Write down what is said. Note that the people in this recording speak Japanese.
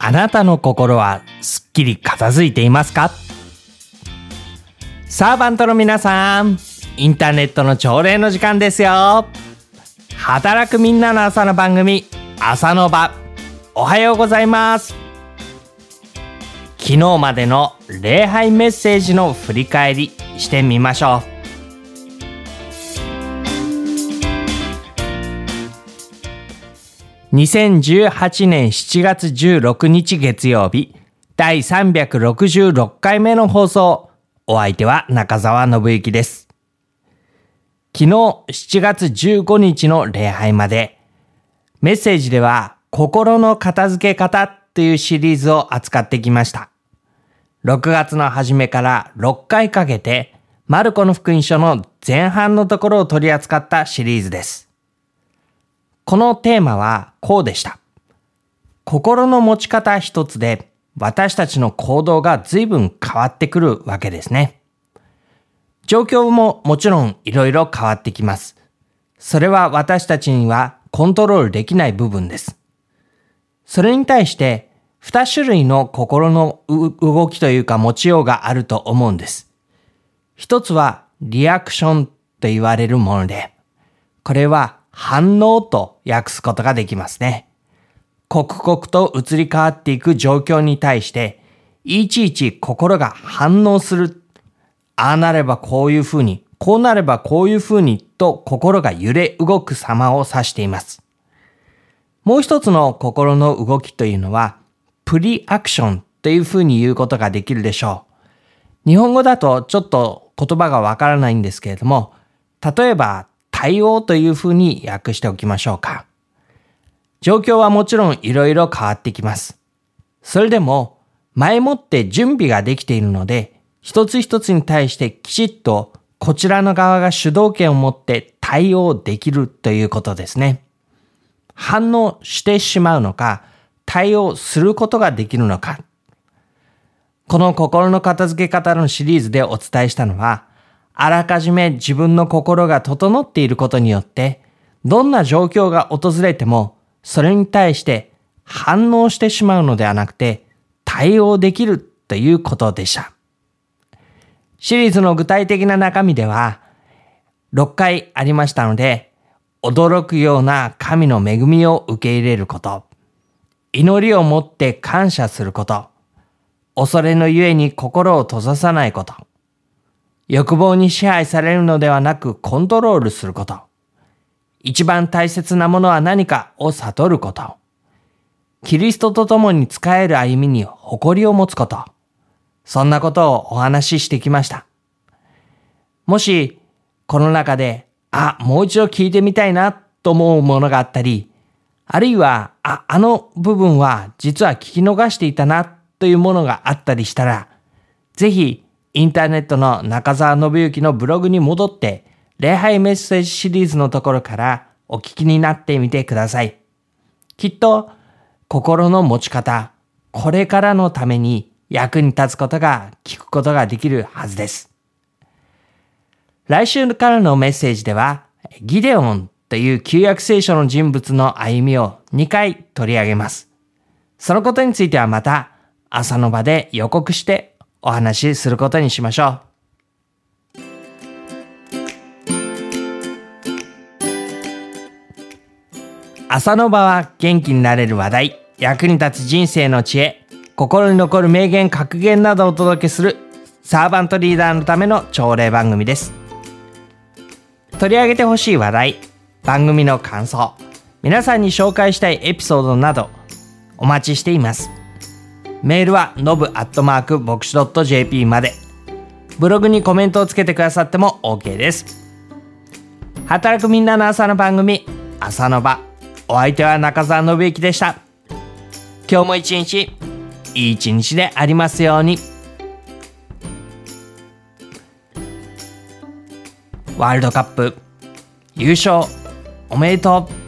あなたの心はすっきり片付いていますか？サーバントの皆さん、インターネットの朝礼の時間ですよ。働くみんなの朝の番組、朝の場。おはようございます。昨日までの礼拝メッセージの振り返りしてみましょう。2018年7月16日月曜日、第366回目の放送。お相手は中澤信之です。昨日7月15日の礼拝まで、メッセージでは心の片付け方というシリーズを扱ってきました。6月の初めから6回かけて、マルコの福音書の前半のところを取り扱ったシリーズです。このテーマはこうでした。心の持ち方一つで私たちの行動が随分変わってくるわけですね。状況ももちろんいろいろ変わってきます。それは私たちにはコントロールできない部分です。それに対して2種類の心の動きというか持ちようがあると思うんです。一つはリアクションと言われるもので、これは反応と訳すことができますね。刻々と移り変わっていく状況に対して、いちいち心が反応する。ああなればこういうふうに、こうなればこういうふうにと心が揺れ動く様を指しています。もう一つの心の動きというのは、プリアクションというふうに言うことができるでしょう。日本語だとちょっと言葉がわからないんですけれども、例えば、対応というふうに訳しておきましょうか。状況はもちろんいろいろ変わってきます。それでも前もって準備ができているので、一つ一つに対してきちっとこちらの側が主導権を持って対応できるということですね。反応してしまうのか、対応することができるのか。この心の片付け方のシリーズでお伝えしたのは、あらかじめ自分の心が整っていることによって、どんな状況が訪れても、それに対して反応してしまうのではなくて、対応できるということでした。シリーズの具体的な中身では、6回ありましたので、驚くような神の恵みを受け入れること、祈りを持って感謝すること、恐れのゆえに心を閉ざさないこと、欲望に支配されるのではなくコントロールすること。一番大切なものは何かを悟ること。キリストと共に仕える歩みに誇りを持つこと。そんなことをお話ししてきました。もし、この中で、もう一度聞いてみたいなと思うものがあったり、あるいは、あの部分は実は聞き逃していたなというものがあったりしたら、ぜひ、インターネットの中澤信之のブログに戻って、礼拝メッセージシリーズのところからお聞きになってみてください。きっと、心の持ち方、これからのために役に立つことが聞くことができるはずです。来週からのメッセージでは、ギデオンという旧約聖書の人物の歩みを2回取り上げます。そのことについてはまた朝の場で予告してお話しすることにしましょう。朝の場は元気になれる話題、役に立つ人生の知恵、心に残る名言格言などをお届けするサーバントリーダーのための朝礼番組です。取り上げてほしい話題、番組の感想、皆さんに紹介したいエピソードなどお待ちしています。メールはnob@牧師 .jp まで。ブログにコメントをつけてくださっても OK です。働くみんなの朝の番組、朝の場。お相手は中澤信之でした。今日も一日、いい一日でありますように。ワールドカップ優勝おめでとう。